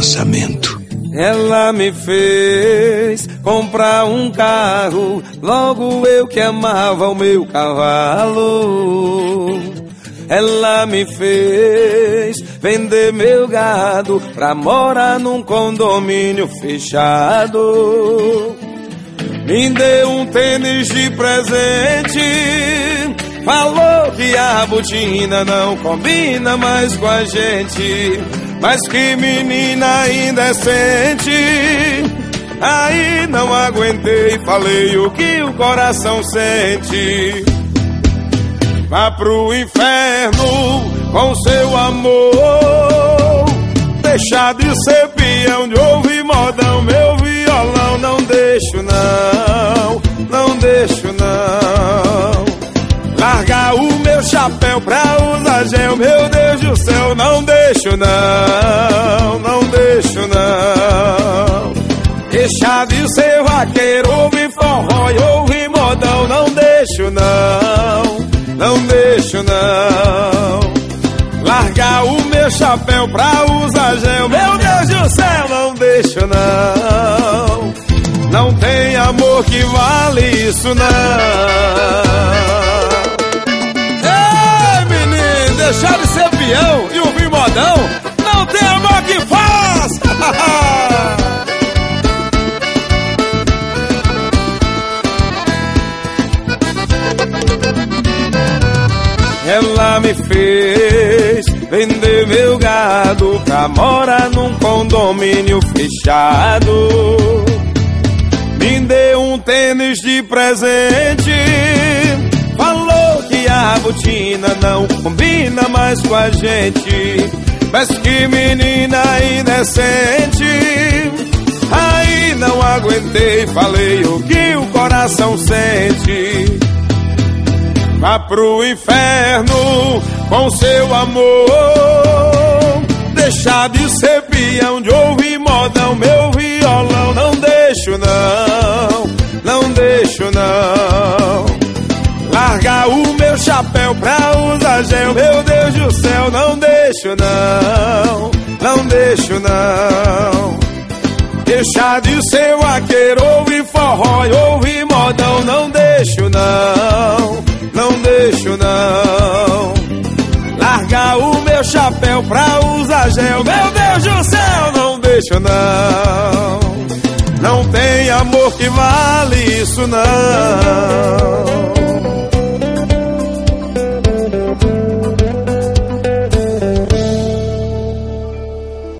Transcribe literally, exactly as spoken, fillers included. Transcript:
pensamento. Ela me fez comprar um carro, logo eu que amava o meu cavalo. Ela me fez vender meu gado pra morar num condomínio fechado. Me deu um tênis de presente, falou que a botina não combina mais com a gente. Mas que menina indecente, aí não aguentei, falei o que o coração sente. Vá pro inferno com seu amor, deixar de ser peão, de ouvir modão, meu violão. Não deixo não, não deixo não. Largar o meu chapéu pra usar gel, meu Deus do céu. Não deixo não, não deixo não. Deixar de ser vaqueiro, ouvir forró e ouvir modão. Não deixo não, não deixo não. Largar o meu chapéu pra usar gel, meu Deus do céu. Não deixo não. Não tem amor que vale isso não. Deixar de ser peão e ouvir modão, não tem amor que faz. Ela me fez vender meu gado pra morar num condomínio fechado. Me deu um tênis de presente, falou que a botina não combina mais com a gente. Mas que menina indecente, aí não aguentei, falei o que o coração sente. Vá pro inferno com seu amor, deixar de ser peão, de ouvir modão, meu violão. Não deixo não, não deixo não. Largar o meu chapéu pra usar gel, meu Deus do céu. Não deixo não, não deixo não. Deixar de ser vaqueiro, ouvir forró e ouvir modão. Não deixo não, não deixo não. Largar o meu chapéu pra usar gel, meu Deus do céu. Não deixo não. Não tem amor que vale isso não.